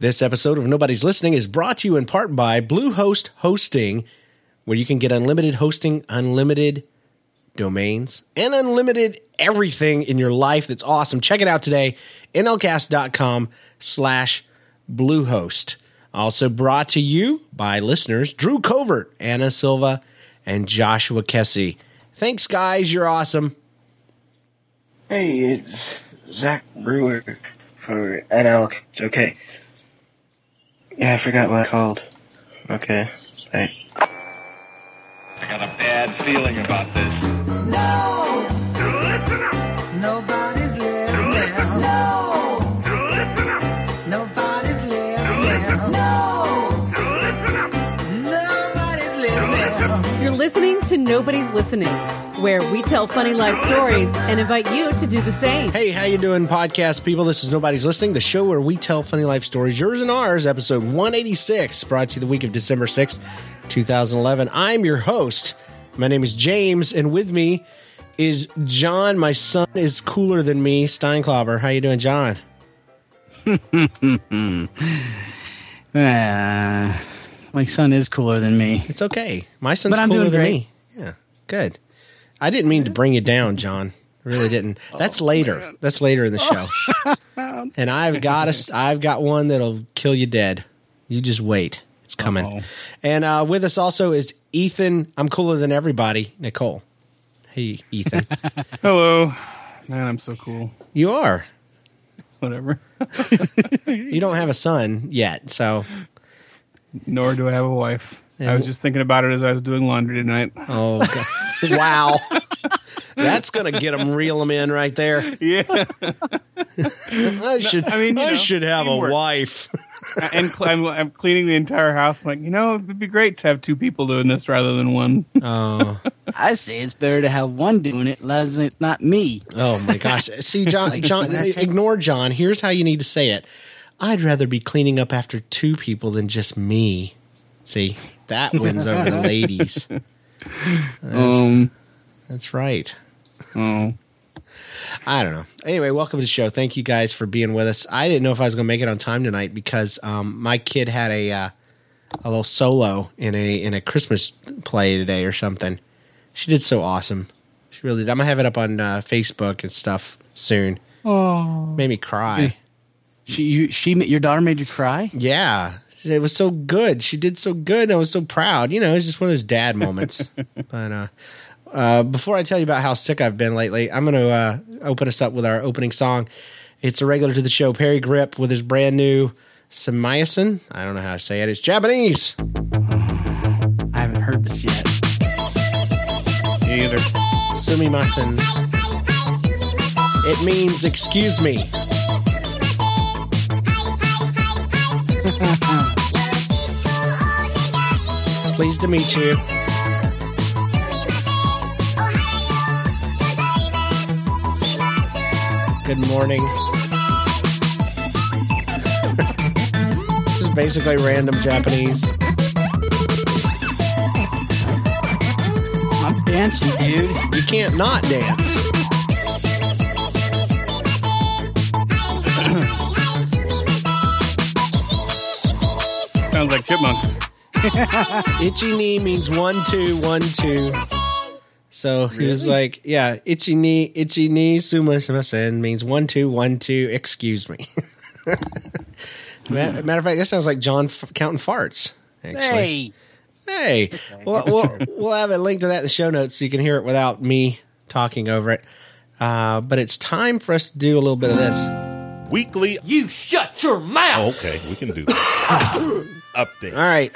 This episode of Nobody's Listening is brought to you in part by Bluehost Hosting, where you can get unlimited hosting, unlimited domains, and unlimited everything in your life that's awesome. Check it out today, nlcast.com/Bluehost. Also brought to you by listeners Drew Covert, Anna Silva, and Joshua Kessie. Thanks, guys. You're awesome. Hey, it's Zach Brewer for NL. Okay. Yeah, I forgot what I called. Okay. Thanks. I got a bad feeling about this. No! Nobody's listening. No! Nobody's listening. No! Nobody's listening. You're listening to Nobody's Listening, where we tell funny life stories and invite you to do the same. Hey, how you doing, podcast people? This is Nobody's Listening, the show where we tell funny life stories, yours and ours, episode 186, brought to you the week of December 6th, 2011. I'm your host. My name is James, and with me is John. My son is cooler than me, Steinklauber. How you doing, John? My son is cooler than me. It's okay. My son's But I'm cooler doing than great. me. Yeah, good. I didn't mean to bring you down, John. I really didn't. That's later. man. That's later in the show. And I've got one that'll kill you dead. You just wait. It's coming. Uh-oh. And with us also is Ethan. I'm cooler than everybody. Nicole. Hey, Ethan. Hello. Man, I'm so cool. You are. Whatever. You don't have a son yet, so. Nor do I have a wife. Yeah. I was just thinking about it as I was doing laundry tonight. Oh, God. Wow. That's going to get reel them in right there. Yeah. I should have a teamwork. wife. And I'm cleaning the entire house. I'm like, it'd be great to have two people doing this rather than one. Oh. I say it's better to have one doing it, as it's not me. Oh my gosh! See, John, ignore John. Here's how you need to say it. I'd rather be cleaning up after two people than just me. See, that wins over the ladies. That's right. Oh. I don't know. Anyway, welcome to the show. Thank you guys for being with us. I didn't know if I was going to make it on time tonight because my kid had a little solo in a Christmas play today or something. She did so awesome. She really did. I'm gonna have it up on Facebook and stuff soon. Oh, Made me cry. your daughter made you cry? Yeah, it was so good. She did so good. I was so proud. It's just one of those dad moments. But before I tell you about how sick I've been lately, I'm going to open us up with our opening song. It's a regular to the show, Perry Grip, with his brand new Sumimasen. I don't know how to say it. It's Japanese. I haven't heard this yet. Me either. Sumimasen. It means excuse me. Pleased to meet you. Good morning. This is basically random Japanese. I'm dancing, dude. You can't not dance. Sounds like chipmunks. Ichi ni means 1, 2, 1, 2. So he was like, yeah, ichi ni sumimasen means 1, 2, 1, 2, excuse me. Matter of fact, that sounds like John counting farts. Actually. Hey. We'll have a link to that in the show notes so you can hear it without me talking over it. But it's time for us to do a little bit of this. Weekly. You shut your mouth! Oh, okay, we can do that. Update. All right.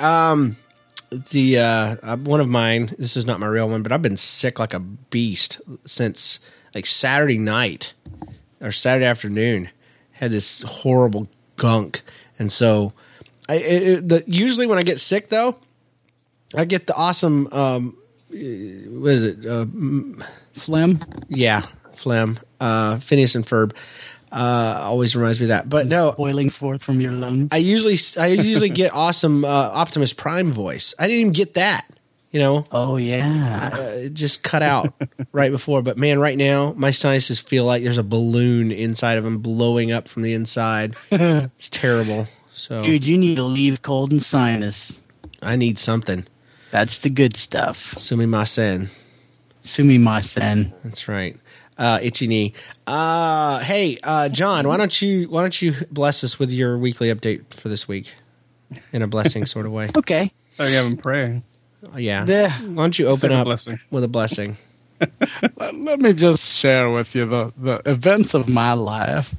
One of mine, this is not my real one, but I've been sick like a beast since like Saturday night or Saturday afternoon. Had this horrible gunk. And so usually when I get sick though, I get the awesome, what is it? Phlegm? Yeah, phlegm. Phineas and Ferb. Always reminds me of that. But no, Boiling forth from your lungs. I usually get awesome Optimus Prime voice. I didn't even get that. Oh yeah. It just cut out right before. But man, right now my sinuses feel like there's a balloon inside of them blowing up from the inside. It's terrible. So Dude, you need to leave cold and sinus. I need something. That's the good stuff. Sumimasen. Sumimasen. That's right. Itchy knee. Hey, John, why don't you bless us with your weekly update for this week in a blessing sort of way? Okay. Oh, you have him pray. Yeah. The- Why don't you open Second up blessing. with a blessing? Let me just share with you the events of my life.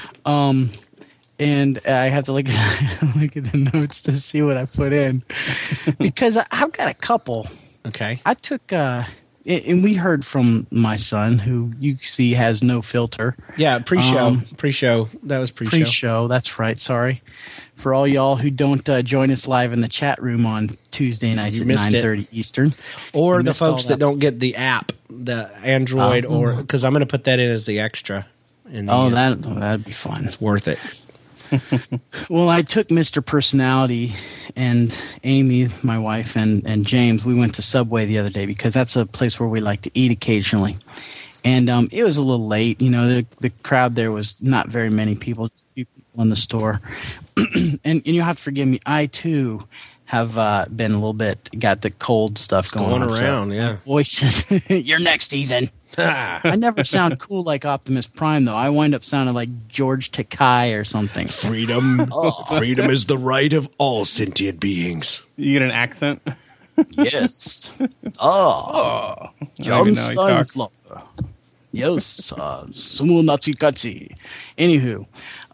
And I have to look at the notes to see what I put in. Because I've got a couple. Okay. I took, and we heard from my son, who you see has no filter. Yeah, pre-show. Pre-show. That was pre-show. Pre-show, that's right. Sorry. For all y'all who don't join us live in the chat room on Tuesday nights You at missed it. 9:30 Eastern. Or You the missed all folks that don't get the app, the Android, or because I'm going to put that in as the extra. In the, That'd be fun. it's worth it. Well, I took Mr. Personality and Amy, my wife, and James. We went to Subway the other day because that's a place where we like to eat occasionally. And it was a little late. You know, the crowd there was not very many people, just a few people in the store. and you'll have to forgive me. I, too, have been a little bit, got the cold stuff Going on. around, so yeah. Voices. You're next, Ethan. I never sound cool like Optimus Prime, though. I wind up sounding like George Takei or something. Freedom. Freedom is the right of all sentient beings. You get an accent. Yes. Oh. I don't John even know how he talks. Steinflower. Yes. Sumo Natsukatsu. Anywho,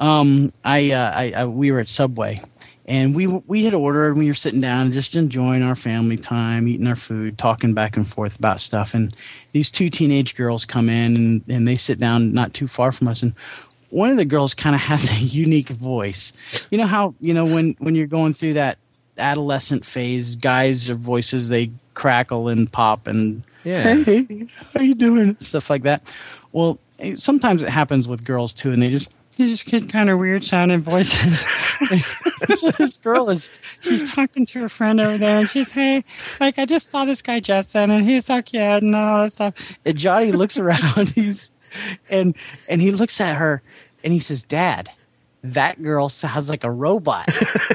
we were at Subway. And we had ordered, and we were sitting down and just enjoying our family time, eating our food, talking back and forth about stuff. And these two teenage girls come in, and they sit down not too far from us. And one of the girls kind of has a unique voice. You know how, when you're going through that adolescent phase, guys' voices, they crackle and pop and, Yeah. hey, how you doing? Stuff like that. Well, sometimes it happens with girls, too, and they just get kind of weird sounding voices. So this girl she's talking to her friend over there, and she's, hey, like, I just saw this guy Justin, and he's so cute, and all that stuff. And Johnny looks around, and he looks at her, and he says, Dad, that girl sounds like a robot.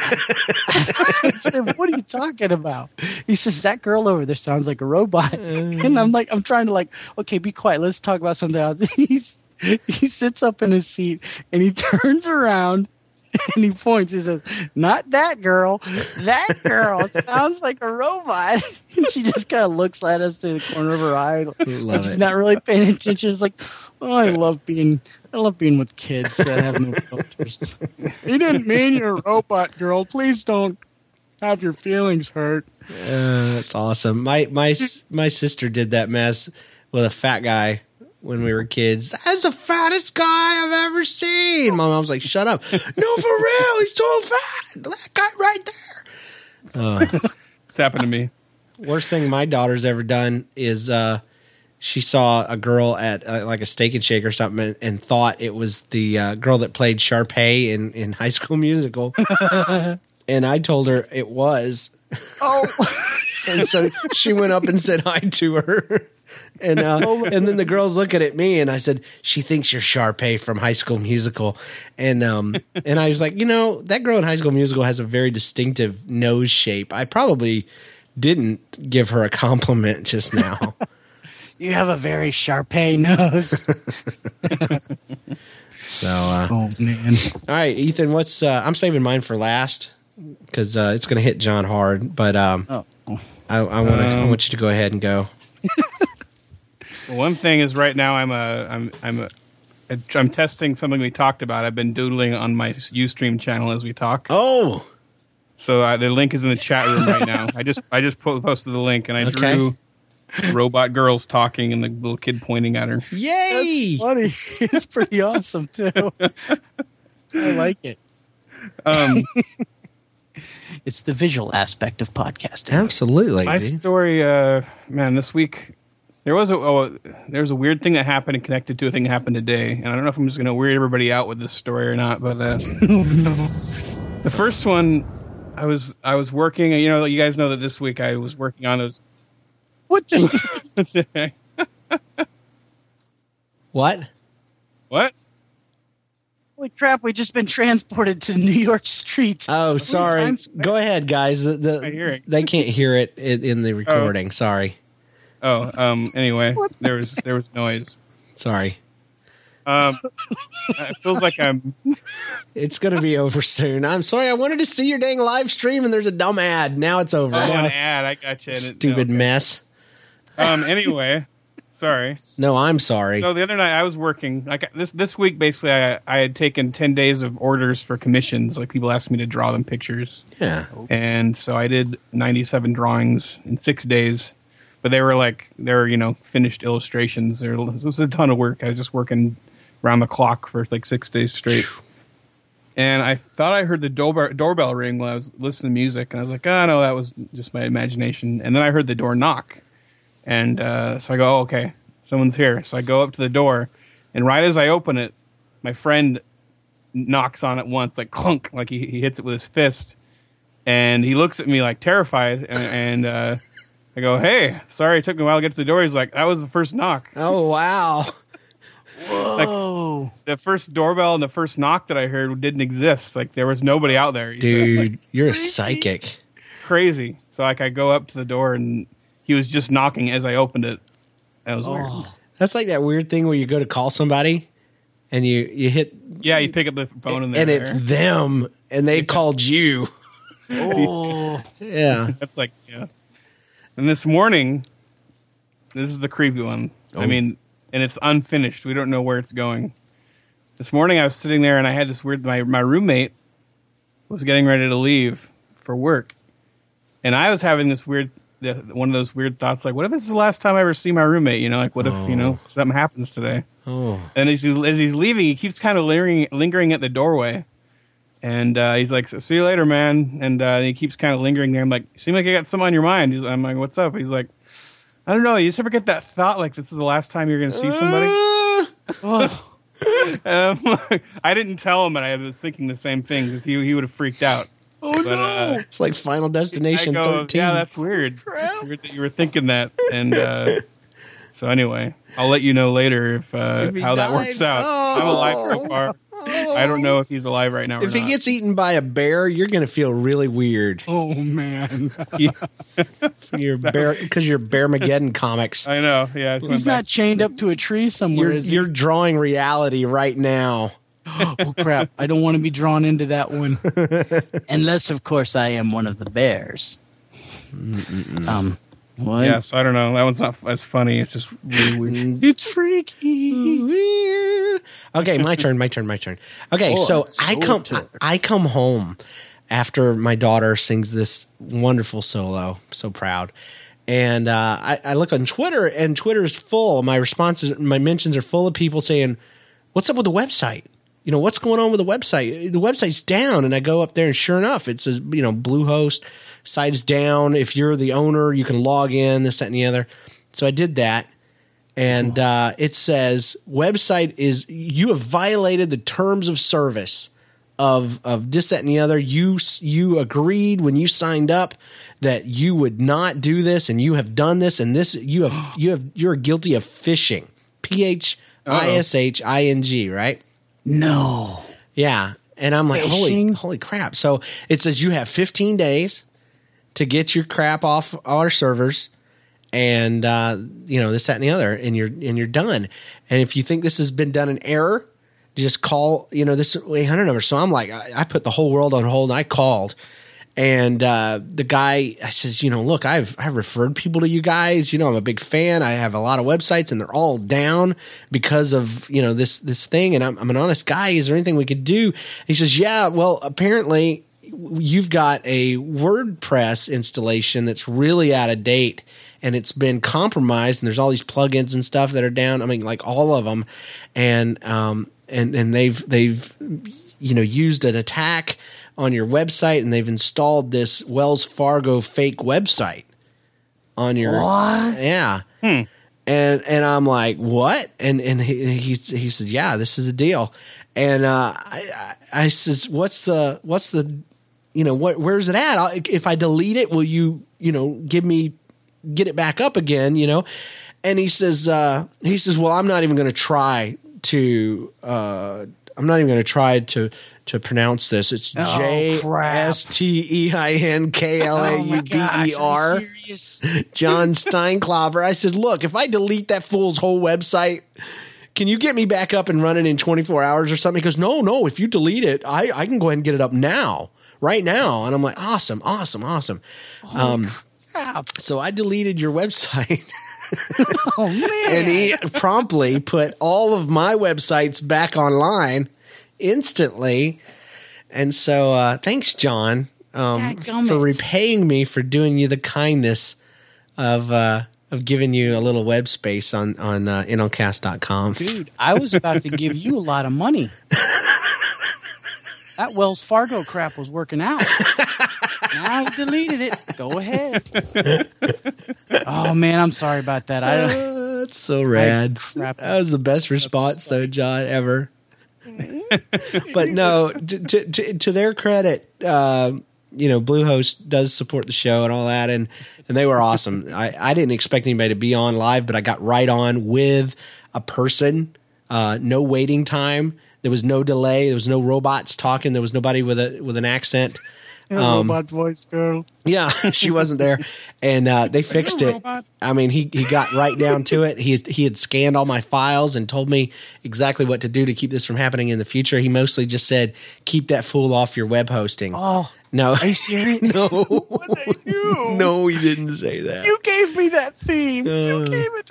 I said, what are you talking about? He says, that girl over there sounds like a robot. And I'm trying to okay, be quiet. Let's talk about something else. He sits up in his seat and he turns around and he points. He says, not that girl. That girl sounds like a robot. And she just kind of looks at us through the corner of her eye. Love She's it. not really paying attention. It's like, oh, I love being with kids that have no filters. He didn't mean you're a robot, girl. Please don't have your feelings hurt. That's awesome. My sister did that mess with a fat guy when we were kids. That's the fattest guy I've ever seen. My mom was like, shut up. No, for real. He's so fat. That guy right there. It's happened to me. Worst thing my daughter's ever done is she saw a girl at like a Steak and Shake or something and thought it was the girl that played Sharpay in High School Musical. And I told her it was. Oh. And so she went up and said hi to her. And then the girl's looking at me, and I said, she thinks you're Sharpay from High School Musical. And I was like, that girl in High School Musical has a very distinctive nose shape. I probably didn't give her a compliment just now. You have a very Sharpay nose. So, Oh, man. all right, Ethan, what's I'm saving mine for last because it's going to hit John hard. But I want you to go ahead and go. Well, one thing is right now I'm testing something we talked about. I've been doodling on my Ustream channel as we talk. Oh, So the link is in the chat room right now. I just posted the link and I drew robot girls talking and the little kid pointing at her. yay! Funny. It's pretty awesome, too. I like it. It's the visual aspect of podcasting. Absolutely. My dude. story, man, this week there was a weird thing that happened and connected to a thing that happened today, and I don't know if I'm just going to weird everybody out with this story or not. But the first one, I was working. You guys know that this week I was working on those. What the? What? What? Holy crap! We just been transported to New York Street. Oh, sorry. Times Square. Go ahead, guys. I hear it. They can't hear it in the recording. Sorry. Oh, anyway, there was noise. Sorry. It feels like I'm. It's going to be over soon. I'm sorry. I wanted to see your dang live stream, and there's a dumb ad. Now it's over. Oh, Now- an ad. I got you. Stupid mess. Anyway, sorry. No, I'm sorry. So the other night I was working. Like this week, basically, I had taken 10 days of orders for commissions. Like people asked me to draw them pictures, Yeah. and so I did 97 drawings in 6 days. But they were finished illustrations. It was a ton of work. I was just working around the clock for like 6 days straight. And I thought I heard the doorbell ring when I was listening to music, and I was like, "Oh no, that was just my imagination." And then I heard the door knock, and so I go, "Oh, okay, someone's here." So I go up to the door, and right as I open it, my friend knocks on it once, like clunk, like he hits it with his fist, and he looks at me like terrified, and I go, "Hey, sorry, it took me a while to get to the door." He's like, "That was the first knock." Oh, wow. Whoa! The first doorbell and the first knock that I heard didn't exist. Like there was nobody out there. He said, Dude, like, you're a psychic. crazy. So like I go up to the door and he was just knocking as I opened it. That was weird. That's like that weird thing where you go to call somebody, and you hit, Yeah, you pick up the phone and and they're it's there. them, and they called you. Oh! Yeah. That's like, yeah. And this morning, this is the creepy one. Oh. I mean, and it's unfinished. We don't know where it's going. This morning I was sitting there and I had this weird, my roommate was getting ready to leave for work. And I was having this weird, one of those weird thoughts like, what if this is the last time I ever see my roommate? You know, like what if, something happens today? Oh. And as he's leaving, he keeps kind of lingering at the doorway. And he's like, "See you later, man." And he keeps kind of lingering there. I'm like, "You seem like you got something on your mind." I'm like, "What's up?" He's like, "I don't know. You just ever get that thought like this is the last time you're going to see somebody?" Oh. And I'm like, I didn't tell him, and I was thinking the same thing because he would have freaked out. Oh But, no! It's like Final Destination I go, 13. "Yeah, that's weird. It's weird that you were thinking that." And so anyway, I'll let you know later if he how that died. works out. I'm alive so far. I don't know if he's alive right now. If or he not. gets eaten by a bear, you're going to feel really weird. Oh man! You're because you're Bearmageddon comics. I know. Yeah, He's not chained up to a tree somewhere, is he? You're drawing reality right now. Oh crap! I don't want to be drawn into that one, unless, of course, I am one of the bears. What? Yeah, so I don't know. That one's not as funny. It's just really weird. It's freaky. Okay, my turn. Okay, so I come home after my daughter sings this wonderful solo. So proud. And I look on Twitter, and Twitter is full. My responses, my mentions are full of people saying, "What's up with the website? You know, what's going on with the website? The website's down." And I go up there, and sure enough, it says, Bluehost site is down. If you're the owner, you can log in, this, that, and the other. So I did that. And it says, you have violated the terms of service of this, that, and the other. You agreed when you signed up that you would not do this, and you have done this, and this you're guilty of phishing. PHISHING, right? No. Yeah. And I'm like, Phishing? holy crap. So it says you have 15 days to get your crap off our servers, and this, that, and the other, and you're done. And if you think this has been done in error, just call this 800 number. So I'm like, I put the whole world on hold, and I called, and the guy, I says, look, I've referred people to you guys. I'm a big fan. I have a lot of websites, and they're all down because of this thing. And I'm an honest guy. Is there anything we could do? He says, yeah. Well, apparently you've got a WordPress installation that's really out of date, and it's been compromised, and there's all these plugins and stuff that are down. I mean, like all of them, and they've used an attack on your website, and they've installed this Wells Fargo fake website on your yeah. And I'm like, what? And he said, yeah, this is the deal. And I says, what's the where's it at? If I delete it, will you get it back up again? And he says, well, I'm not even going to try to I'm not even going to try to pronounce this. It's crap. JSTEINKLAUBER. John Steinklopper. I said, look, if I delete that fool's whole website, can you get me back up and running in 24 hours or something? He goes, no, if you delete it, I can go ahead and get it up now, right now. And I'm like, awesome. So I deleted your website. Oh, man. And he promptly put all of my websites back online instantly. And so thanks, John, for repaying me for doing you the kindness of giving you a little web space on NLCast.com. Dude, I was about to give you a lot of money. That Wells Fargo crap was working out. Now I deleted it. Go ahead. Oh, man, I'm sorry about that. That's so rad. Crap. That was the best response, though, John, ever. But no, to their credit, Bluehost does support the show and all that, and they were awesome. I didn't expect anybody to be on live, but I got right on with a person. No waiting time. There was no delay. There was no robots talking. There was nobody with an accent. Robot voice girl. Yeah, she wasn't there, and they fixed it. I mean, he got right down to it. He had scanned all my files and told me exactly what to do to keep this from happening in the future. He mostly just said, "Keep that fool off your web hosting." Oh, no, are you serious? No, What did I do? No, he didn't say that. You gave me that theme. You gave it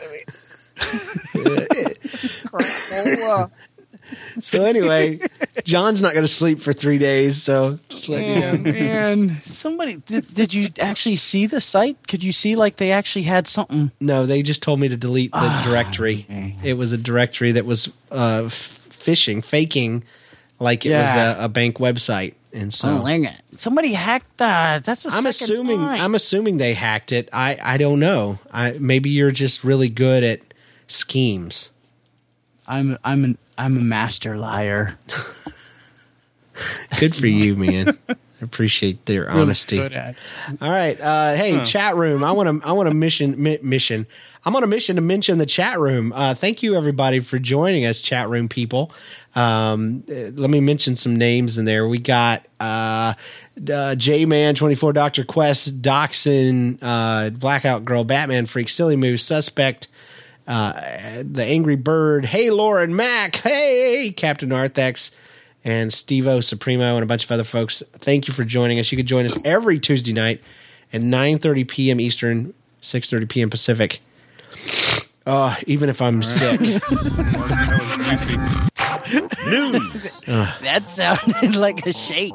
to me. So anyway, John's not going to sleep for 3 days. So just let you know. Man, somebody did you actually see the site? Could you see like they actually had something? No, they just told me to delete the directory. Okay. It was a directory that was faking like it was a bank website, and so somebody hacked that. That's the I'm assuming they hacked it. I don't know. Maybe you're just really good at schemes. I'm a master liar. Good for you, man. I appreciate their honesty. Good at it. All right, hey, chat room. I want to mission. I'm on a mission to mention the chat room. Thank you, everybody, for joining us, chat room people. Let me mention some names in there. We got J-Man24, Dr. Quest, Doxson, Blackout Girl, Batman Freak, Silly Moose, Suspect, the Angry Bird, hey Lauren Mac, hey Captain Arthex, and Steve-O Supremo, and a bunch of other folks. Thank you for joining us. You can join us every Tuesday night at 9:30 p.m. Eastern, 6:30 p.m. Pacific. Even if I'm sick. News. That sounded like a shake.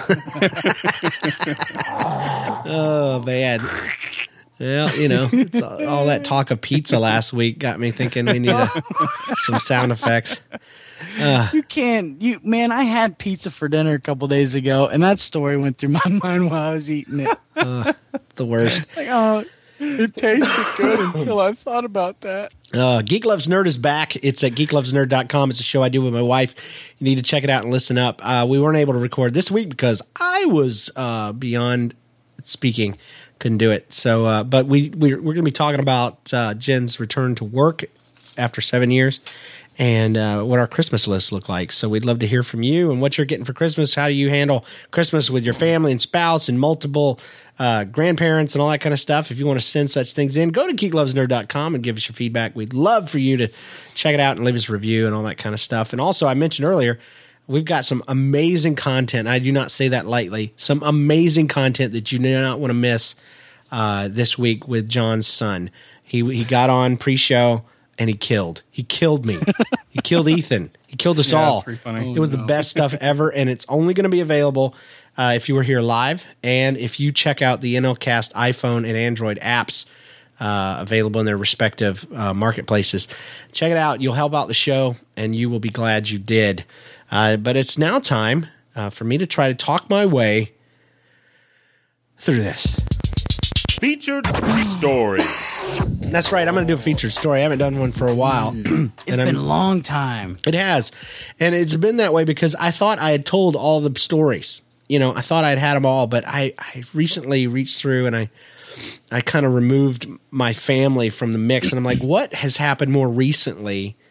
Oh man. Well, it's all that talk of pizza last week got me thinking we need some sound effects. You can't, man, I had pizza for dinner a couple days ago, and that story went through my mind while I was eating it. The worst. Like, it tasted good until I thought about that. Geek Loves Nerd is back. It's at geeklovesnerd.com. It's a show I do with my wife. You need to check it out and listen up. We weren't able to record this week because I was beyond speaking. Couldn't do it. So, but we're going to be talking about Jen's return to work after 7 years and what our Christmas lists look like. So we'd love to hear from you and what you're getting for Christmas. How do you handle Christmas with your family and spouse and multiple grandparents and all that kind of stuff? If you want to send such things in, go to geeklovesnerd.com and give us your feedback. We'd love for you to check it out and leave us a review and all that kind of stuff. And also, I mentioned earlier, we've got some amazing content. I do not say that lightly. Some amazing content that you do not want to miss this week with John's son. He got on pre-show and he killed. He killed me. He killed Ethan. He killed us all. Pretty funny. It was the best stuff ever, and it's only going to be available if you were here live and if you check out the NLCast iPhone and Android apps available in their respective marketplaces. Check it out. You'll help out the show, and you will be glad you did. But it's now time for me to try to talk my way through this. Featured story. That's right. I'm going to do a featured story. I haven't done one for a while. It's been a long time. It has. And it's been that way because I thought I had told all the stories. I thought I'd had them all, but I recently reached through and I kind of removed my family from the mix. And I'm like, what has happened more recently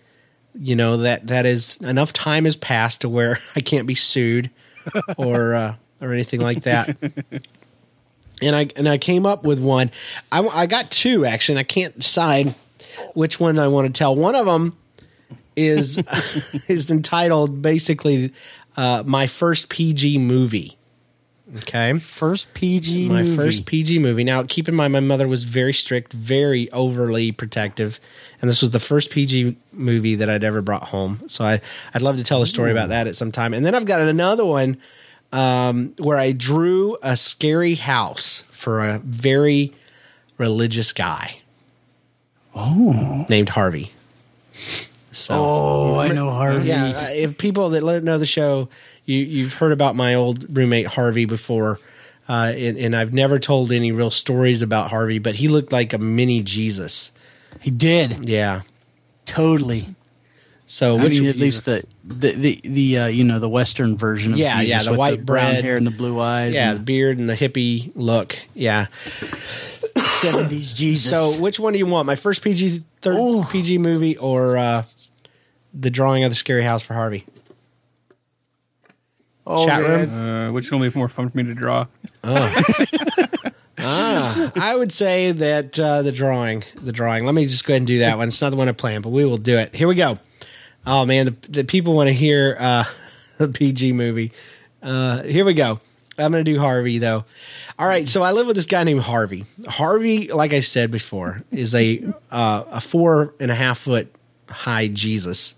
you know, that is enough time has passed to where I can't be sued or anything like that. And I came up with one. I got two actually, and I can't decide which one I want to tell. One of them is entitled basically my first PG movie. Okay, First PG my movie. first PG movie. Now, keep in mind, my mother was very strict, very overly protective, and this was the first PG movie that I'd ever brought home. So I'd love to tell a story about that at some time. And then I've got another one where I drew a scary house for a very religious guy. Named Harvey. So, I know Harvey. yeah, if people that know the show, you've heard about my old roommate Harvey before, and I've never told any real stories about Harvey, but he looked like a mini Jesus. He did. Yeah. Totally. So I which mean, at least the you know, the Western version of Yeah, Jesus yeah, the with white the brown bread. hair and the blue eyes. yeah, the and beard and the hippie look. Yeah. 70s Jesus. So which one do you want? My first PG movie or the drawing of the scary house for Harvey? Chat room. Which one would be more fun for me to draw? I would say that the drawing. Let me just go ahead and do that one. It's not the one I planned, but we will do it. Here we go. Oh man, the people want to hear the PG movie. Here we go. I'm going to do Harvey though. All right, so I live with this guy named Harvey. Harvey, like I said before, is a 4.5 foot high Jesus.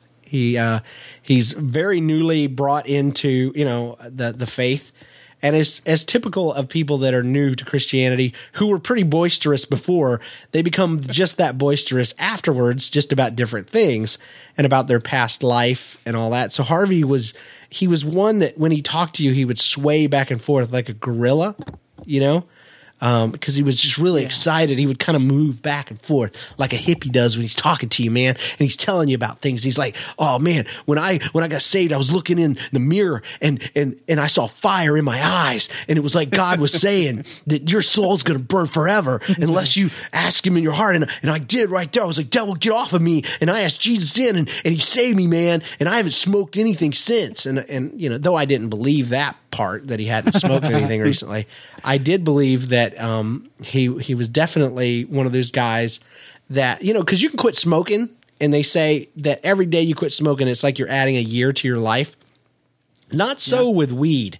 He's very newly brought into, you know, the faith. And as typical of people that are new to Christianity, who were pretty boisterous before, they become just that boisterous afterwards, just about different things and about their past life and all that. So Harvey was one that when he talked to you, he would sway back and forth like a gorilla, you know, because he was just really excited. He would kind of move back and forth like a hippie does when he's talking to you, man. And he's telling you about things. He's like, "Oh man, when I got saved, I was looking in the mirror and I saw fire in my eyes, and it was like God was saying that your soul's gonna burn forever unless you ask Him in your heart." And I did right there. I was like, "Devil, get off of me!" And I asked Jesus in, and He saved me, man. And I haven't smoked anything since. And you know, though I didn't believe that part that he hadn't smoked anything recently, I did believe that he was definitely one of those guys that, you know, because you can quit smoking, and they say that every day you quit smoking, it's like you're adding a year to your life. Not so with weed.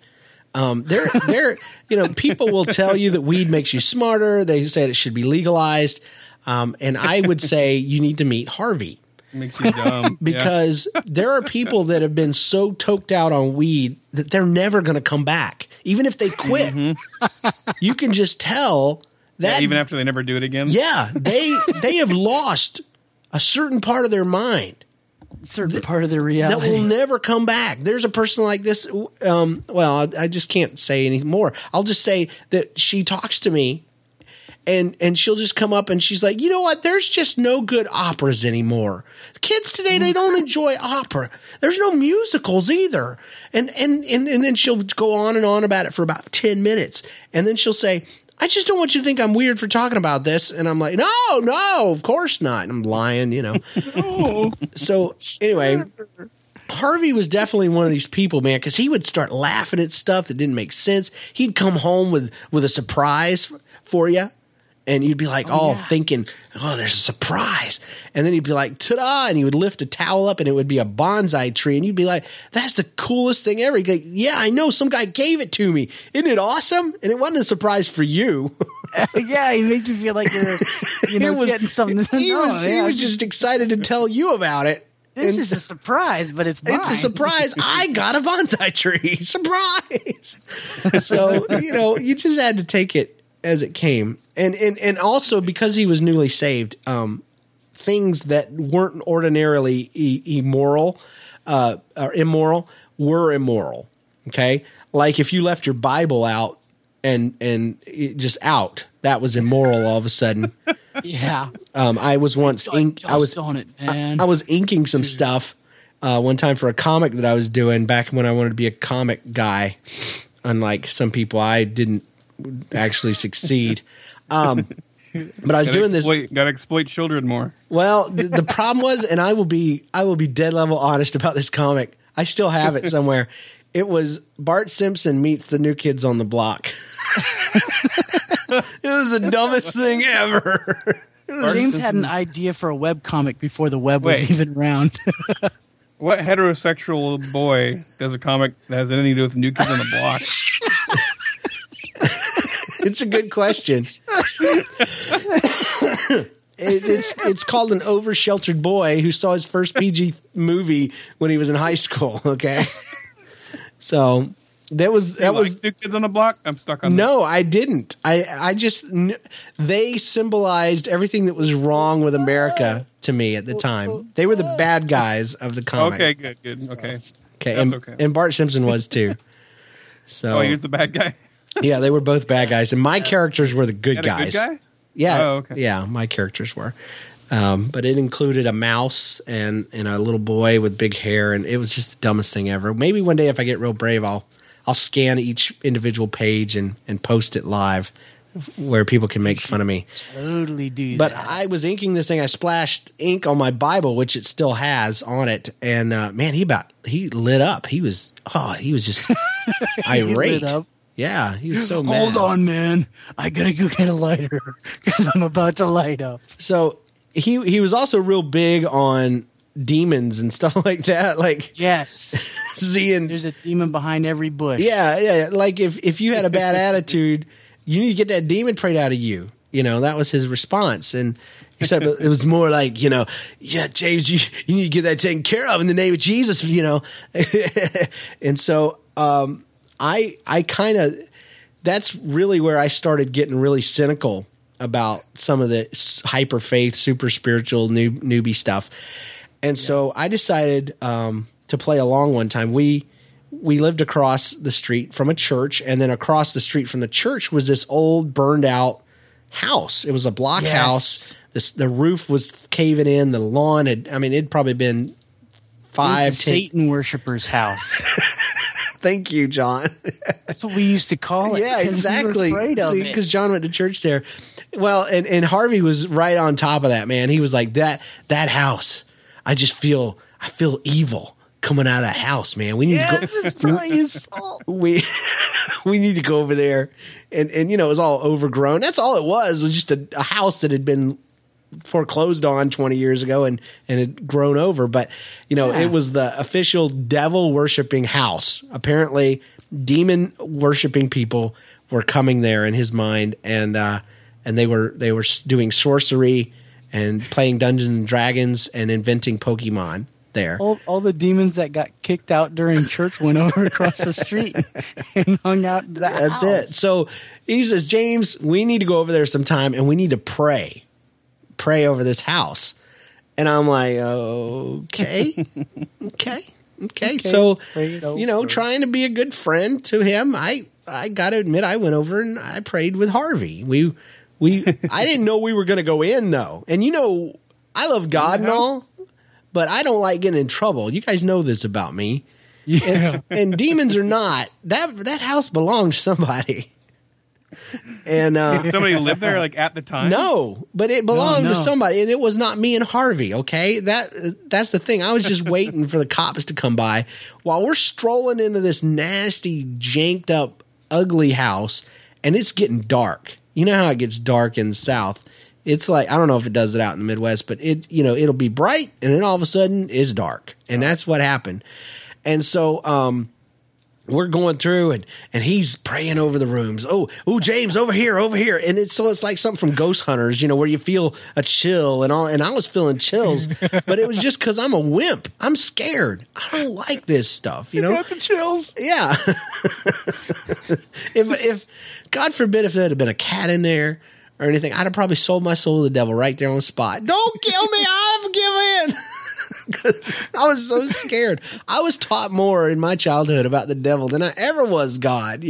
They're you know, people will tell you that weed makes you smarter. They say it should be legalized, and I would say you need to meet Harvey. Makes you dumb. Because there are people that have been so toked out on weed that they're never going to come back. Even if they quit, you can just tell that even after they never do it again. Yeah, they have lost a certain part of their mind. Certain part of their That reality. will never come back. There's a person like this. Well, I just can't say any more. I'll just say that she talks to me, and she'll just come up and she's like, "You know what? There's just no good operas anymore. Kids today, they don't enjoy opera. There's no musicals either." And then she'll go on and on about it for about 10 minutes, and then she'll say, "I just don't want you to think I'm weird for talking about this." And I'm like, no, of course not. And I'm lying, you know. So anyway, Harvey was definitely one of these people, man, because he would start laughing at stuff that didn't make sense. He'd come home with a surprise for you, and you'd be like, thinking, "Oh, there's a surprise." And then he'd be like, "Ta-da!" And he would lift a towel up, and it would be a bonsai tree. And you'd be like, "That's the coolest thing ever." He'd go, "Yeah, I know. Some guy gave it to me. Isn't it awesome?" And it wasn't a surprise for you. Yeah, he makes you feel like you're, you know, getting something. He was just excited to tell you about it. This is a surprise, but it's mine. It's a surprise. I got a bonsai tree. Surprise. So, you know, you just had to take it as it came. And also because he was newly saved, things that weren't ordinarily immoral or immoral were immoral. Okay? Like if you left your Bible out and it just out, that was immoral all of a sudden. Yeah. I was once I was inking some stuff one time for a comic that I was doing back when I wanted to be a comic guy. Unlike some people, I didn't actually succeed. But I was doing this. Got to exploit children more. Well, the problem was, and I will be dead level honest about this comic. I still have it somewhere. It was Bart Simpson meets the New Kids on the Block. It was the dumbest thing ever. James had an idea for a webcomic before the web was even around. What heterosexual boy does a comic that has anything to do with New Kids on the Block? It's a good question. It's called An Over-Sheltered Boy Who Saw His First PG movie when he was in high school. Okay, so that was New Kids on the Block. I'm stuck on. No, I didn't. I just they symbolized everything that was wrong with America to me at the time. They were the bad guys of the comic. Okay, good. Okay, and Bart Simpson was too. So he was the bad guy. Yeah, they were both bad guys, and my characters were the good guys. A good guy? Yeah. Oh, okay. Yeah, my characters were. But it included a mouse and a little boy with big hair, and it was just the dumbest thing ever. Maybe one day if I get real brave, I'll scan each individual page and post it live where people can make fun of me. Totally do But that. I was inking this thing. I splashed ink on my Bible, which it still has on it, and man, he lit up. He was just irate. lit up. Yeah, he was so mad. Hold on, man. I gotta go get a lighter because I'm about to light up. So he was also real big on demons and stuff like that. Like, yes, seeing there's a demon behind every bush. Yeah. Like if you had a bad attitude, you need to get that demon prayed out of you. You know, that was his response. And except it was more like, yeah, James, you need to get that taken care of in the name of Jesus. And so I kind of, that's really where I started getting really cynical about some of the hyper faith, super spiritual newbie stuff. And so I decided to play along one time. We lived across the street from a church, and then across the street from the church was this old burned out house. It was a block house. The roof was caving in. The lawn it'd probably been 5 Satan worshippers' house. Thank you, John. That's what we used to call it. Yeah, exactly. Because John went to church there. Well, and Harvey was right on top of that, man. He was like, that house, I feel evil coming out of that house, man. We need to go. It's probably his fault. We need to go over there. And it was all overgrown. That's all it was just a house that had been foreclosed on 20 years ago and had grown over. But, it was the official devil worshiping house. Apparently, demon worshiping people were coming there in his mind, and they were doing sorcery and playing Dungeons and Dragons and inventing Pokemon there. All the demons that got kicked out during church went over across the street and hung out in the That's house. it. So he says, James, we need to go over there sometime and we need to pray over this house. And I'm like, okay. So, trying to be a good friend to him, I got to admit, I went over and I prayed with Harvey. I didn't know we were going to go in though. And I love God and all, but I don't like getting in trouble. You guys know this about me. Yeah. And demons or not, that house belonged to somebody. And did somebody live there at the time? No, but it belonged to somebody, and it was not me and Harvey. Okay, that's the thing. I was just waiting for the cops to come by while we're strolling into this nasty, janked up, ugly house, and it's getting dark. You know how it gets dark in the South. It's like, I don't know if it does it out in the Midwest, but it'll be bright, and then all of a sudden it's dark, and that's what happened. And so, we're going through and he's praying over the rooms. Oh, James, over here. And it's like something from Ghost Hunters, where you feel a chill and all. And I was feeling chills, but it was just because I'm a wimp. I'm scared. I don't like this stuff, You got the chills. Yeah. if God forbid, if there had been a cat in there or anything, I'd have probably sold my soul to the devil right there on the spot. Don't kill me. I've given in. Because I was so scared. I was taught more in my childhood about the devil than I ever was God,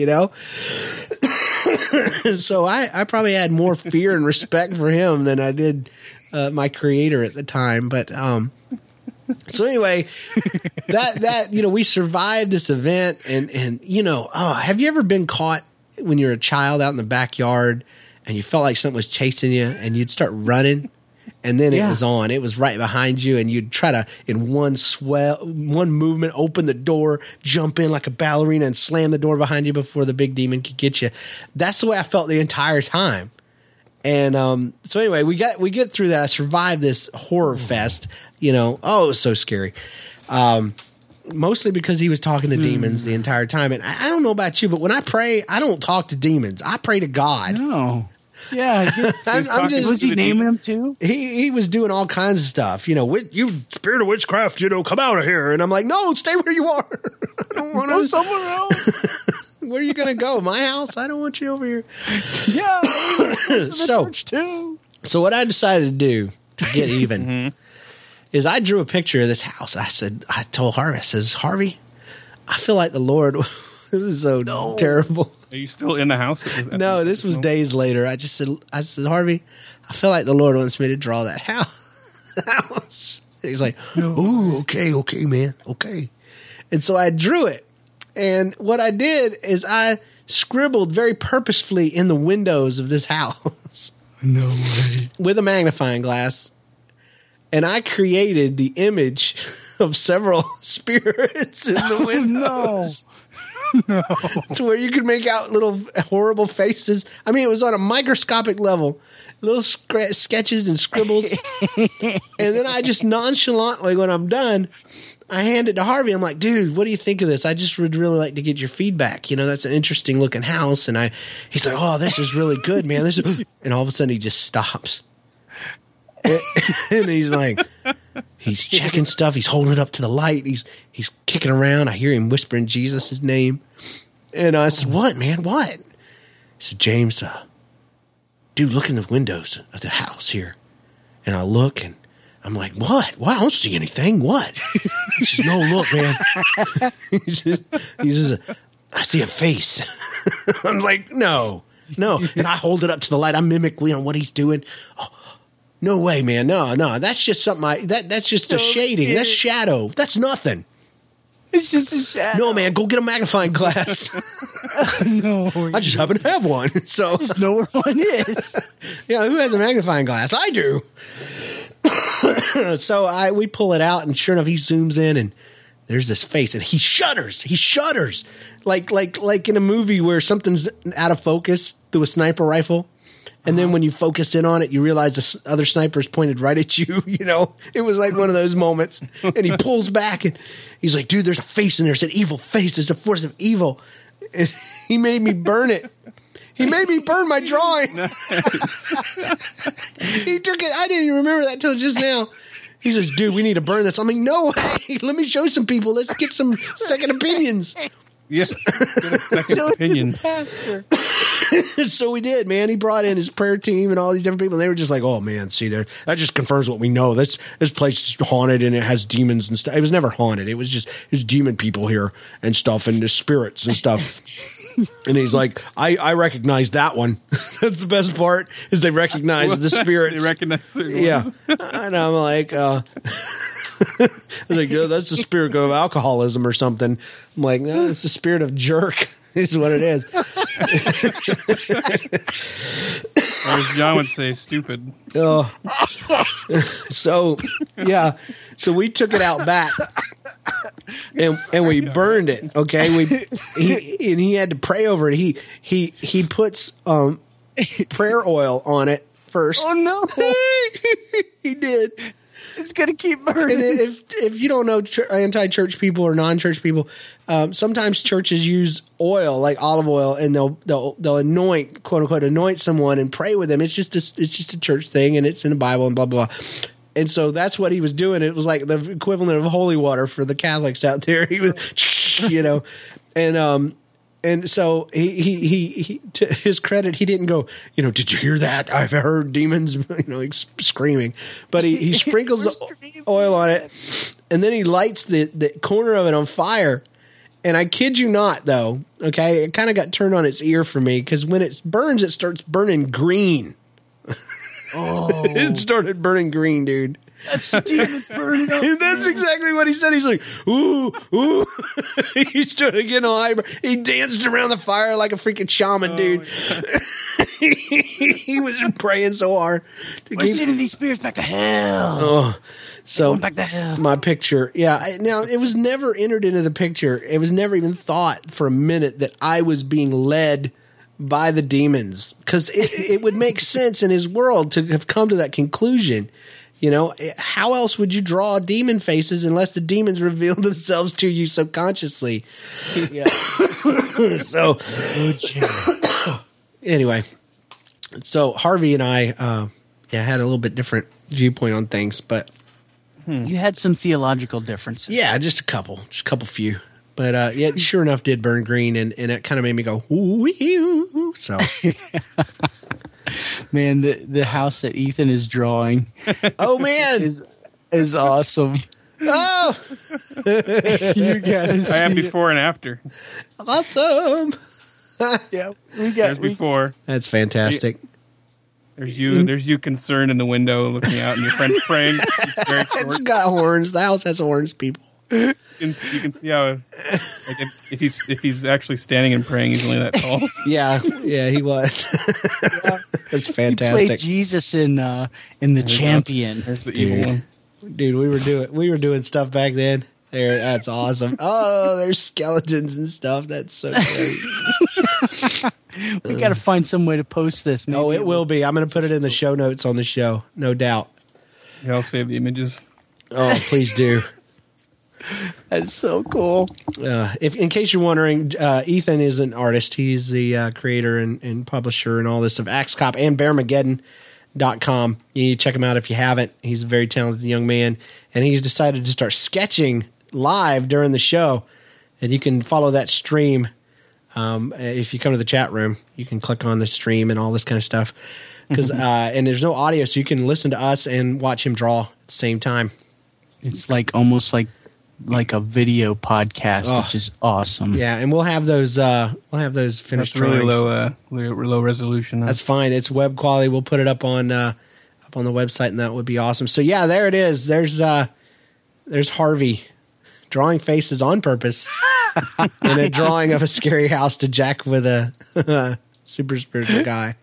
So I probably had more fear and respect for him than I did my creator at the time. But so anyway, that we survived this event, and have you ever been caught when you're a child out in the backyard and you felt like something was chasing you, and you'd start running, and then it was on. It was right behind you, and you'd try to, in one movement, open the door, jump in like a ballerina, and slam the door behind you before the big demon could get you. That's the way I felt the entire time. And so anyway, we get through that. I survived this horror fest. You know, it was so scary. Mostly because he was talking to demons the entire time. And I don't know about you, but when I pray, I don't talk to demons. I pray to God. No. Yeah. I'm just, was he naming them too? He was doing all kinds of stuff. You know, you spirit of witchcraft, you know, come out of here. And I'm like, no, stay where you are. I don't want to go somewhere else. Where are you going to go? My house? I don't want you over here. Yeah. Church too. So what I decided to do to get even is I drew a picture of this house. I told Harvey, I says, Harvey, I feel like the Lord, this is so terrible. Are you still in the house? No, this was days later. I said, Harvey, I feel like the Lord wants me to draw that house. He's like, ooh, okay, man, okay. And so I drew it. And what I did is I scribbled very purposefully in the windows of this house. No way. With a magnifying glass. And I created the image of several spirits in the windows. No. To where you could make out little horrible faces. I mean, it was on a microscopic level. Little sketches and scribbles. And then I just nonchalantly, when I'm done, I hand it to Harvey. I'm like, dude, what do you think of this? I just would really like to get your feedback. You know, that's an interesting looking house. And he's like, oh, this is really good, man. And all of a sudden he just stops. And he's like, he's checking stuff. He's holding it up to the light. He's kicking around. I hear him whispering Jesus' name. And I said, what, man? What? He said, James, dude, look in the windows of the house here. And I look and I'm like, what? I don't see anything. What? He says, no, look, man. he says, I see a face. I'm like, no. And I hold it up to the light. I mimic what he's doing. Oh, no way, man. No. That's just something that's just a shading. That's shadow. That's nothing. It's just a shadow. No, man, go get a magnifying glass. No. I just happen to have one. So I just know where one is. Yeah, who has a magnifying glass? I do. So we pull it out, and sure enough, he zooms in, and there's this face, and he shudders. He shudders, like in a movie where something's out of focus through a sniper rifle, and then when you focus in on it, you realize the other sniper's pointed right at you. You know, it was like one of those moments, and he pulls back, and he's like, "Dude, there's a face in there. It's an evil face. It's the force of evil." And he made me burn it. He made me burn my drawing. He took it. I didn't even remember that until just now. He says, dude, we need to burn this. I'm like, no way. Let me show some people. Let's get some second opinions. Yeah. Get a second opinion. So we did, man. He brought in his prayer team and all these different people. And they were just like, oh, man, see there. That just confirms what we know. This place is haunted and it has demons and stuff. It was never haunted. It was demon people here and stuff and the spirits and stuff. And he's like, I recognize that one. That's the best part is they recognize the spirits. They recognize their yeah. And I'm like, I was like, yeah, that's the spirit of alcoholism or something. I'm like, no, it's the spirit of jerk. This is what it is. Or as John would say, stupid. So, yeah. So we took it out back. And we burned it. Okay, he had to pray over it. He puts prayer oil on it first. Oh no, he did. It's gonna keep burning. And if you don't know anti-church people or non-church people, sometimes churches use oil like olive oil, and they'll anoint, quote unquote, anoint someone and pray with them. It's just a church thing, and it's in the Bible and blah blah blah. And so that's what he was doing. It was like the equivalent of holy water for the Catholics out there. He was, and so he to his credit, he didn't go, did you hear that? I've heard demons, screaming. But he sprinkles the oil on it, and then he lights the corner of it on fire. And I kid you not, though, okay, it kind of got turned on its ear for me because when it burns, it starts burning green. Oh. It started burning green, dude. That's burning up. That's exactly what he said. He's like, ooh. He started getting all hyper. He danced around the fire like a freaking shaman, dude. He was praying so hard to We're sending these spirits back to hell. Oh, so Going back to hell. my picture, now it was never entered into the picture. It was never even thought for a minute that I was being led by the demons, because it would make sense in his world to have come to that conclusion. You know, how else would you draw demon faces unless the demons reveal themselves to you subconsciously? Yeah. So, anyway, so Harvey and I, had a little bit different viewpoint on things, but You had some theological differences. yeah, just a couple few. But it sure enough did burn green, and it kind of made me go, ooh, so. Man, the house that Ethan is drawing Oh, man. is awesome. Oh, You gotta I have see it. before and after. awesome. Yeah, There's before. That's fantastic. There's you concerned in the window looking out, and your friend's praying. He's very short. It's got horns. The house has horns, people. You can see how, like, if he's actually standing and praying, he's only that tall. Yeah, he was. That's He played fantastic. Jesus in the Champion. There's the evil Dude. one. Dude, we were doing stuff back then. That's awesome. Oh, there's skeletons and stuff. That's so great. We got to find some way to post this. Maybe Oh, it will be. I'm going to put it in the show notes on the show, no doubt. Yeah, I'll save the images. Oh, please do. That's so cool. If in case you're wondering, Ethan is an artist. He's the creator and publisher and all this of Axe Cop and BearMageddon.com. You need to check him out if you haven't. He's a very talented young man, and he's decided to start sketching live during the show. And you can follow that stream. If you come to the chat room, you can click on the stream and all this kind of stuff. And there's no audio, so you can listen to us and watch him draw at the same time. It's like almost like a video podcast, Oh. which is awesome. Yeah, and we'll have those finished That's really drawings. low resolution. That's fine. It's web quality. We'll put it up on the website, and that would be awesome. So yeah, there it is. There's Harvey drawing faces on purpose and a drawing of a scary house to jack with a super spiritual guy.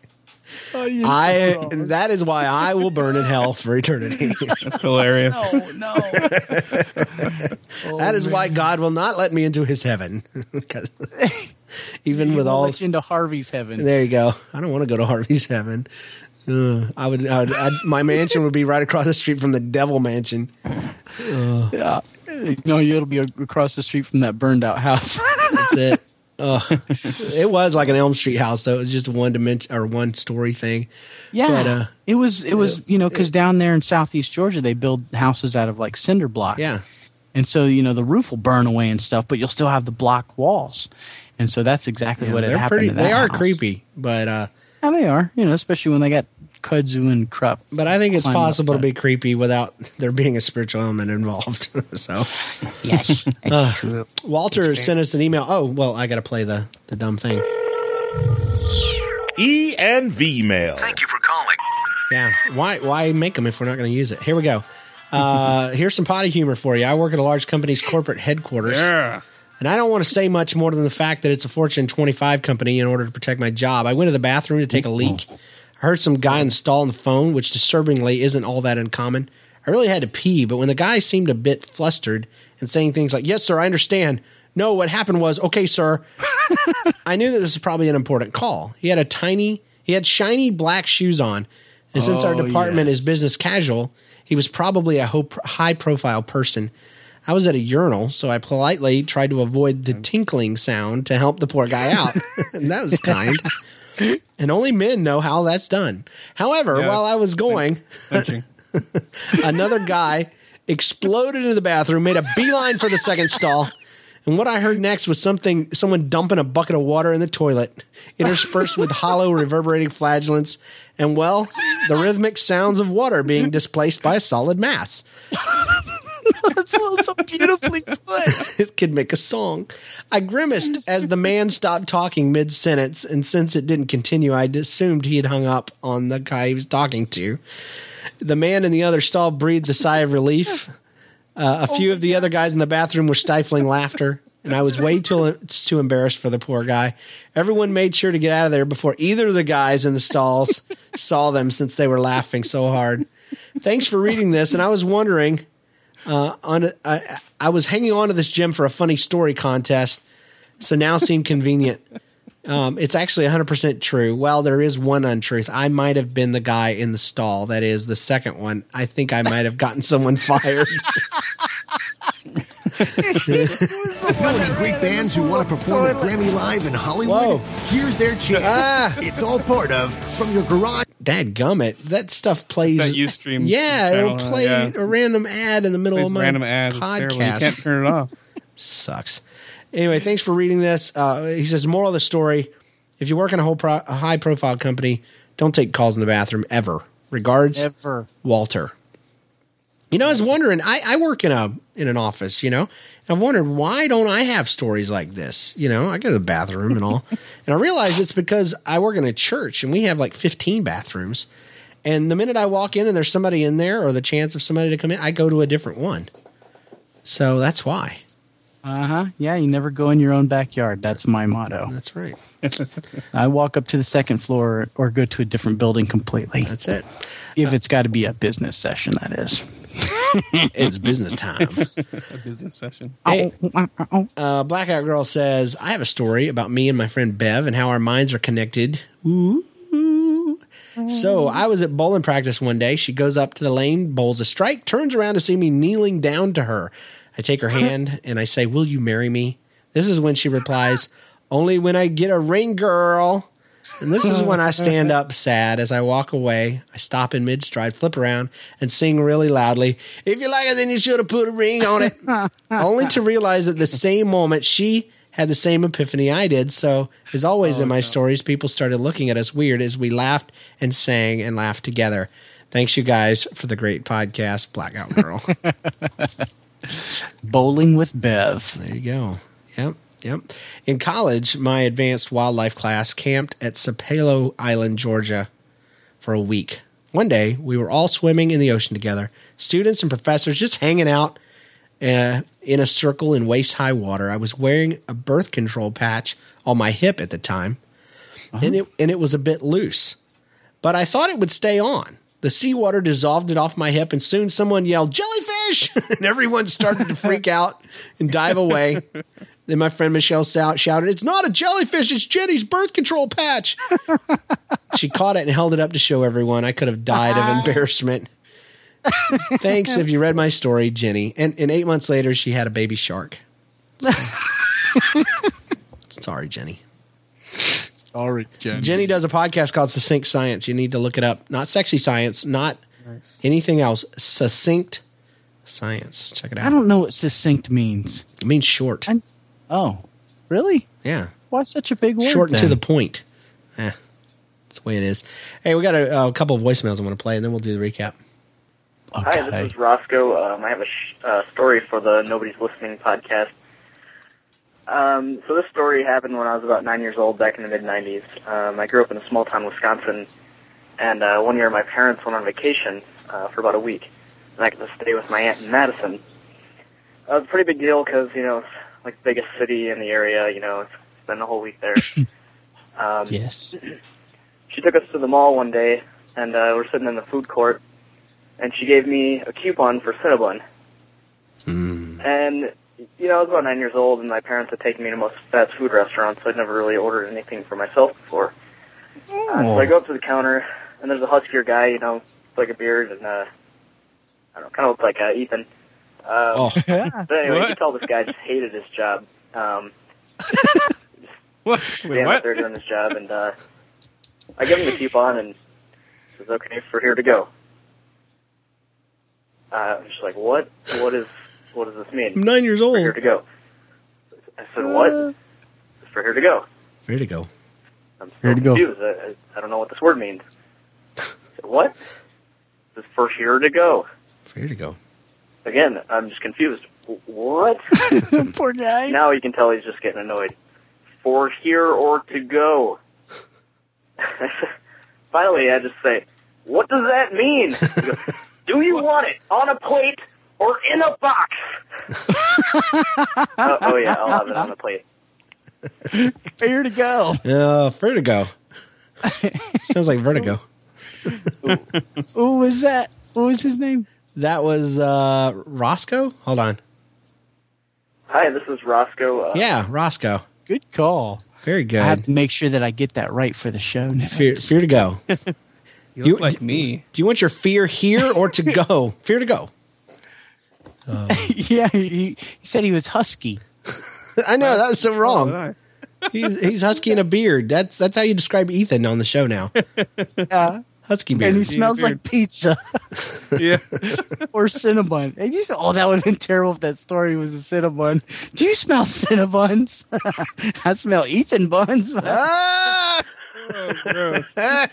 That is why I will burn in hell for eternity. That's hilarious. No. That is why God will not let me into his heaven. Because even with all into Harvey's heaven. there you go. I don't want to go to Harvey's heaven. My mansion would be right across the street from the devil mansion. Yeah. No, it'll be across the street from that burned out house. That's it. It was like an Elm Street house, though. It was just one dimension or one story thing. Yeah, But, it was because down there in Southeast Georgia they build houses out of like cinder block. Yeah. And so the roof will burn away and stuff, but you'll still have the block walls. And so that's exactly what had happened. To that They are house. creepy, but Yeah, they are. Especially when they got kudzu and crap. but I think it's climbing possible to up be creepy without there being a spiritual element involved. So Yes, that's true. Walter sent us an email. Oh, well, I got to play the dumb thing. E&V mail. Thank you for calling. Yeah. Why make them if we're not going to use it? Here we go. Here's some potty humor for you. I work at a large company's corporate headquarters. Yeah. And I don't want to say much more than the fact that it's a Fortune 25 company in order to protect my job. I went to the bathroom to take a leak. I heard some guy in the stall on the phone, which disturbingly isn't all that uncommon. I really had to pee, but when the guy seemed a bit flustered and saying things like, "Yes, sir, I understand. No, what happened was, okay, sir," I knew that this was probably an important call. He had shiny black shoes on. And since our department is business casual, he was probably a high-profile person. I was at a urinal, so I politely tried to avoid the tinkling sound to help the poor guy out. And that was kind. And only men know how that's done. However, while I was going, another guy exploded into the bathroom, made a beeline for the second stall. And what I heard next was someone dumping a bucket of water in the toilet, interspersed with hollow, reverberating flagellants, and, well, the rhythmic sounds of water being displaced by a solid mass. That's so beautifully put. It could make a song. I grimaced as the man stopped talking mid-sentence, and since it didn't continue, I assumed he had hung up on the guy he was talking to. The man in the other stall breathed a sigh of relief. A few of the other guys in the bathroom were stifling laughter. and I was way too embarrassed for the poor guy. Everyone made sure to get out of there before either of the guys in the stalls saw them, since they were laughing so hard. Thanks for reading this, and I was wondering, I was hanging on to this gem for a funny story contest, so now seemed convenient. It's actually 100% true. Well, there is one untruth. I might have been the guy in the stall. That is the second one. I think I might have gotten someone fired. Know any great bands who want to perform at Grammy Live in Hollywood? Whoa. Here's their chance. It's all part of From Your Garage. Dadgummit. That stuff plays. That Ustream Yeah, channel, it'll play yeah. a random ad in the middle of my Random ads. It's terrible. You podcast. can't turn it off. Sucks. Anyway, thanks for reading this. He says, moral of the story, if you work in a high-profile company, don't take calls in the bathroom ever. Regards, Ever. Walter. You know, I was wondering, I work in an office, you know, and I've wondered, why don't I have stories like this? You know, I go to the bathroom and all. And I realize it's because I work in a church and we have like 15 bathrooms. And the minute I walk in and there's somebody in there, or the chance of somebody to come in, I go to a different one. So that's why. Uh-huh. Yeah, you never go in your own backyard. That's my motto. That's right. I walk up to the second floor or go to a different building completely. That's it. If it's got to be a business session, that is. It's business time. A business session. Hey, Blackout Girl says, I have a story about me and my friend Bev and how our minds are connected. Ooh. So I was at bowling practice one day. She goes up to the lane, bowls a strike, turns around to see me kneeling down to her. I take her hand and I say, will you marry me? This is when she replies, only when I get a ring, girl. And this is when I stand up sad. As I walk away, I stop in mid-stride, flip around, and sing really loudly, if you like it, then you should have put a ring on it. Only to realize at the same moment she had the same epiphany I did. So, as always in my stories, people started looking at us weird as we laughed and sang and laughed together. Thanks, you guys, for the great podcast, Blackout Girl. Bowling with Bev. There you go. Yep. In college, my advanced wildlife class camped at Sapelo Island, Georgia, for a week. One day, we were all swimming in the ocean together, students and professors just hanging out in a circle in waist-high water. I was wearing a birth control patch on my hip at the time, and it was a bit loose. But I thought it would stay on. The seawater dissolved it off my hip, and soon someone yelled, jellyfish! And everyone started to freak out and dive away. Then my friend Michelle shouted, it's not a jellyfish, it's Jenny's birth control patch. She caught it and held it up to show everyone. I could have died of embarrassment. Thanks if you read my story, Jenny. And 8 months later, she had a baby shark. So. Sorry, Jenny. Sorry, Jenny. Jenny does a podcast called Succinct Science. You need to look it up. Not sexy science, not anything else. Succinct Science. Check it out. I don't know what succinct means. It means short. Oh, really? Yeah. Why such a big word? Short and to then? the point. That's the way it is. Hey, we got a couple of voicemails I want to play, and then we'll do the recap. Okay. Hi, this is Roscoe. I have a story for the Nobody's Listening podcast. So this story happened when I was about 9 years old, back in the mid-'90s. I grew up in a small town, Wisconsin, and one year my parents went on vacation for about a week, and I got to stay with my aunt in Madison. It was a pretty big deal because, you know, it's like the biggest city in the area, you know, spend the whole week there. Yes. She took us to the mall one day, and we're sitting in the food court, and she gave me a coupon for Cinnabon. And, you know, I was about 9 years old, and my parents had taken me to most fast food restaurants, so I'd never really ordered anything for myself before. So I go up to the counter, and there's a huskier guy, you know, with like a beard, and, I don't know, kind of looked like Ethan. But anyway, you can tell this guy just hated his job. What? Standing up there doing his job, and I give him the coupon, and he says, okay, for here to go. I'm just like, what? What does this mean? I'm 9 years For old. here to go. I said, what? For here to go. For here to go. I'm Here so to go. confused. I don't know what this word means. I said, what? This is for here to go. For here to go. Again, I'm just confused. What? Poor guy. Now you can tell he's just getting annoyed. For here or to go. Finally, I just say, what does that mean? He goes, do you want it on a plate or in a box? Oh yeah, I'll have it on the plate. Fair to go. Vertigo. Sounds like Vertigo. Who was that? What was his name? That was Roscoe. Hold on. Hi, this is Roscoe. Yeah, Roscoe. Good call. Very good. I have to make sure that I get that right for the show. Fear to go. You look like me. Do you want your fear here or to go? Fear to go. Yeah, he said he was husky. I know, that's so wrong. Oh, nice. He's husky and a beard. That's how you describe Ethan on the show now. Yeah. Husky beard. And he smells like pizza. Yeah. Or Cinnabon. And you said, oh, that would have been terrible if that story was a Cinnabon. Do you smell Cinnabuns? I smell Ethan buns. Ah! Oh, gross.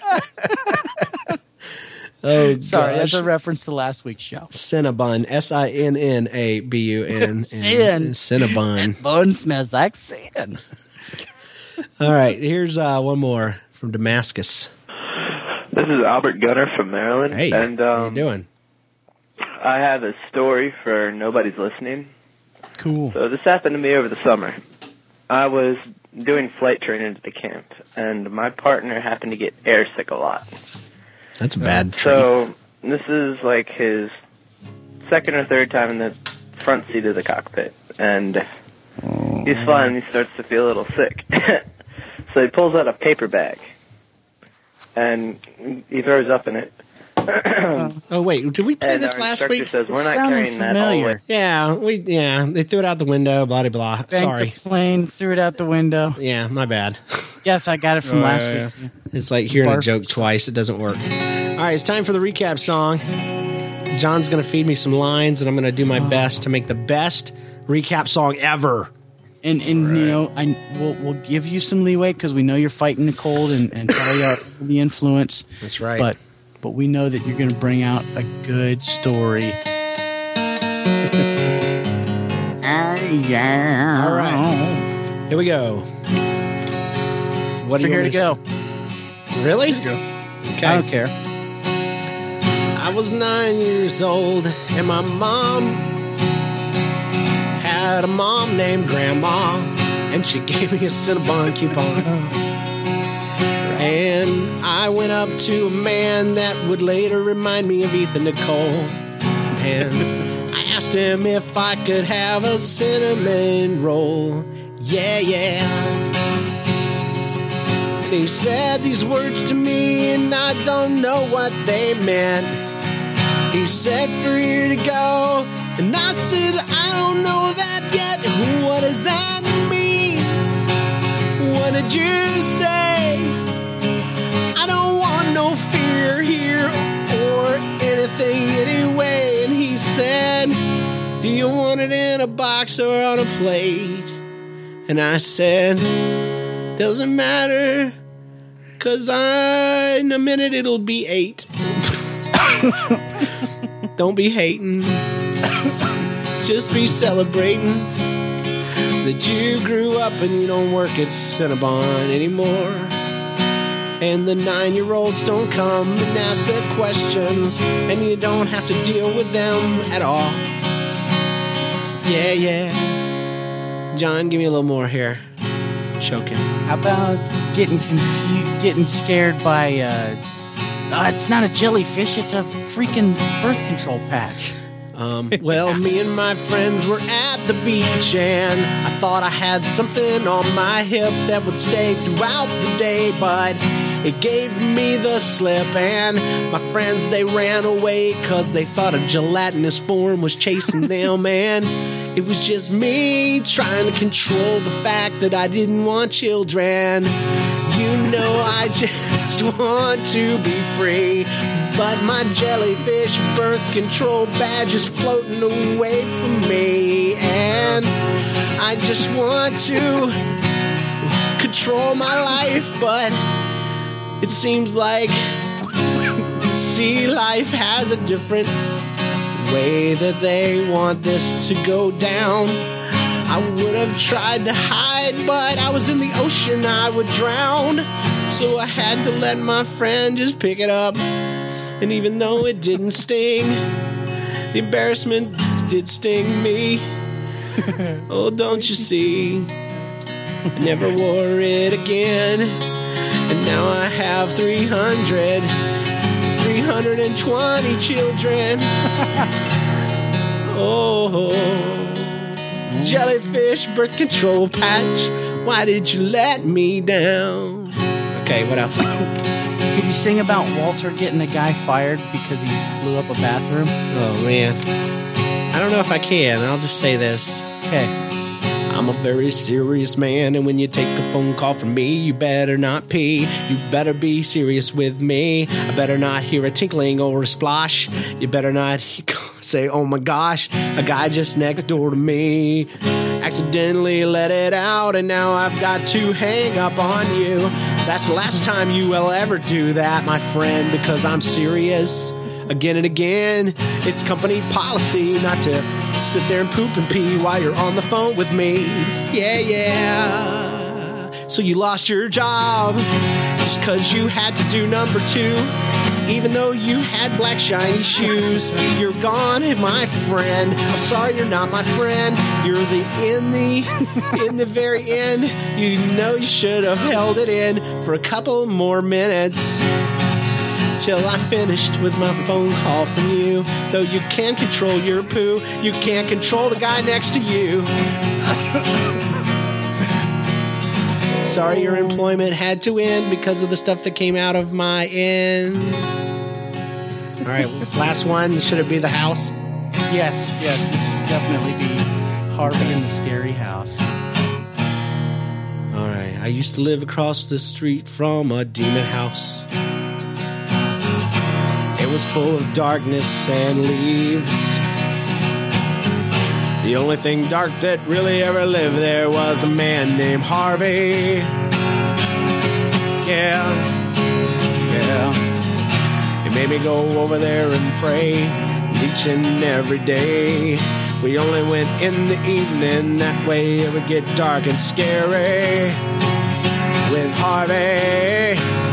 Oh, Sorry, gosh. that's a reference to last week's show. Cinnabon. Sinnabun. Sin. Cinnabon. Bun smells like sin. All right, here's one more from Damascus. This is Albert Gunner from Maryland. Hey, and how you doing? I have a story for Nobody's Listening. Cool. So this happened to me over the summer. I was doing flight training at the camp, and my partner happened to get airsick a lot. That's a bad trait. So this is like his second or third time in the front seat of the cockpit, and he's flying and he starts to feel a little sick. So he pulls out a paper bag, and he throws up in it. Oh wait, did we play And this our last instructor week? says we're not Sounded carrying that all the way. Yeah, they threw it out the window. Blah blah blah. Banked Sorry. the plane, threw it out the window. Yeah, my bad. Yes, I got it from Oh, last yeah, week. It's like hearing a Barf. joke twice. It doesn't work. All right, it's time for the recap song. John's going to feed me some lines, and I'm going to do my best to make the best recap song ever. And you know, we'll give you some leeway because we know you're fighting the cold and probably are the influence. That's right. But we know that you're going to bring out a good story. All right, here we go. What do you Figure want to me go. Really? I don't care. I was 9 years old, and my mom had a mom named Grandma, and she gave me a Cinnabon coupon. And I went up to a man that would later remind me of Ethan Nicole. And I asked him if I could have a cinnamon roll. Yeah, yeah. And he said these words to me, and I don't know what they meant. He said, for you to go. And I said, I don't know that yet. What does that mean? What did you say? I don't want no fear here or anything anyway. And he said, do you want it in a box or on a plate? And I said, doesn't matter, 'cause in a minute it'll be 8. Don't be hating, just be celebrating that you grew up and you don't work at Cinnabon anymore. And the 9-year-olds don't come and ask their questions, and you don't have to deal with them at all. Yeah, yeah. John, give me a little more here. Choking. How about getting confused, getting scared by? It's not a jellyfish; it's a freaking birth control patch. Well, me and my friends were at the beach, and I thought I had something on my hip that would stay throughout the day, but it gave me the slip, and my friends, they ran away 'cause they thought a gelatinous form was chasing them, and it was just me trying to control the fact that I didn't want children. You know, I just want to be free, but my jellyfish birth control badge is floating away from me, and I just want to control my life, but it seems like sea life has a different way that they want this to go down. I would have tried to hide, but I was in the ocean, I would drown. So I had to let my friend just pick it up. And even though it didn't sting, the embarrassment did sting me. Oh, don't you see? I never wore it again. And now I have 320 children. Oh, jellyfish birth control patch. Why did you let me down? Okay, what else? Could you sing about Walter getting a guy fired because he blew up a bathroom? Oh, man. I don't know if I can. I'll just say this. Okay. I'm a very serious man, and when you take a phone call from me, you better not pee. You better be serious with me. I better not hear a tinkling or a splash. You better not say, oh my gosh, a guy just next door to me accidentally let it out, and now I've got to hang up on you. That's the last time you will ever do that, my friend, because I'm serious. Again and again, it's company policy not to sit there and poop and pee while you're on the phone with me. Yeah, yeah. So you lost your job just because you had to do number 2. Even though you had black shiny shoes, you're gone, my friend. I'm sorry, you're not my friend. You're in the very end. You know you should have held it in for a couple more minutes. Till I finished with my phone call from you. Though you can't control your poo, you can't control the guy next to you. Sorry your employment had to end because of the stuff that came out of my end. All right, last one. Should it be the house? Yes, this would definitely be Harvey in the Scary House. All right, I used to live across the street from a demon house. It was full of darkness and leaves. The only thing dark that really ever lived there was a man named Harvey. Yeah. He made me go over there and pray each and every day. We only went in the evening, that way it would get dark and scary. With Harvey,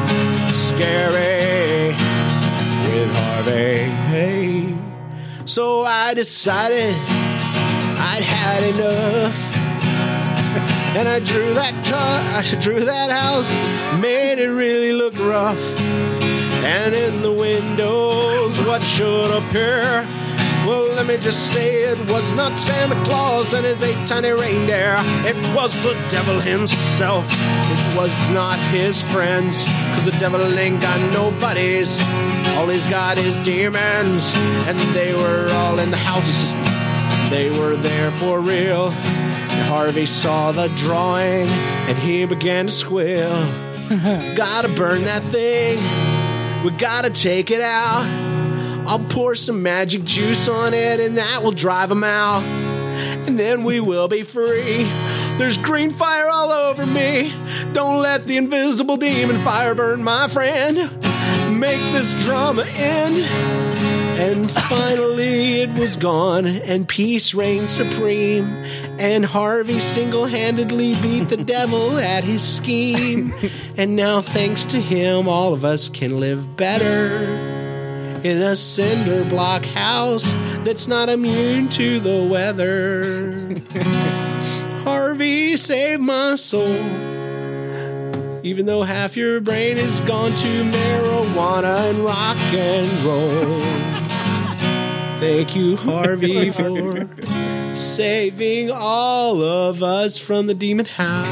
scary. With Harvey, hey. So I decided I'd had enough, and I drew that house, made it really look rough. And in the windows, what should appear? Well, let me just say it was not Santa Claus and his 8 tiny reindeer. It was the devil himself. It was not his friends, 'cause the devil ain't got no buddies. All he's got is demons, and they were all in the house. They were there for real. And Harvey saw the drawing, and he began to squeal. Gotta burn that thing. We gotta take it out. I'll pour some magic juice on it, and that will drive them out. And then we will be free. There's green fire all over me. Don't let the invisible demon fire burn, my friend. Make this drama end. And finally it was gone, and peace reigned supreme. And Harvey single-handedly beat the devil at his scheme. And now, thanks to him, all of us can live better in a cinder block house that's not immune to the weather. Harvey saved my soul. Even though half your brain is gone to marijuana and rock and roll. Thank you, Harvey, for saving all of us from the demon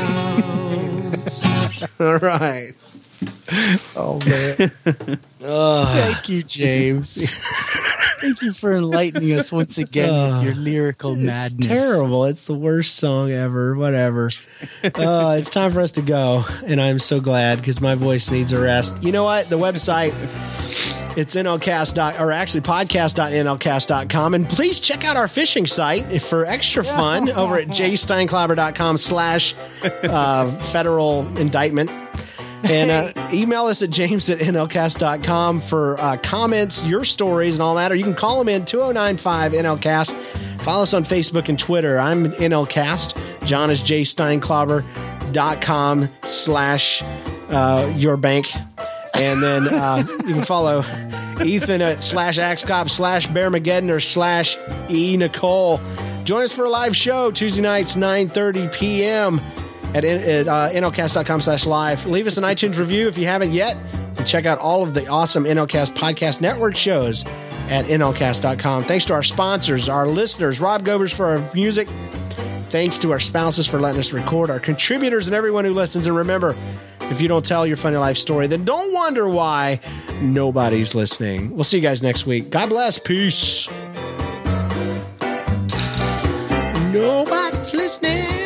house. All right. Oh, man. Thank you, James. Thank you for enlightening us once again with your lyrical madness. Terrible. It's the worst song ever. Whatever. It's time for us to go, and I'm so glad because my voice needs a rest. You know what? The website, it's podcast.nlcast.com, and please check out our fishing site for extra fun over at jsteinklauber.com/federal indictment. And email us at james@nlcast.com for comments, your stories, and all that. Or you can call them in 2095-NLCast. Follow us on Facebook and Twitter. I'm NLCast. John is jsteinklauber.com/yourbank. And then you can follow Ethan at /AxCop/BearMageddon or /E Nicole. Join us for a live show Tuesday nights, 9:30 p.m. at nlcast.com/live. Leave us an iTunes review if you haven't yet. And check out all of the awesome NLCast Podcast Network shows at nlcast.com. Thanks to our sponsors, our listeners, Rob Gobers for our music. Thanks to our spouses for letting us record, our contributors, and everyone who listens. And remember, if you don't tell your funny life story, then don't wonder why nobody's listening. We'll see you guys next week. God bless. Peace. Nobody's listening.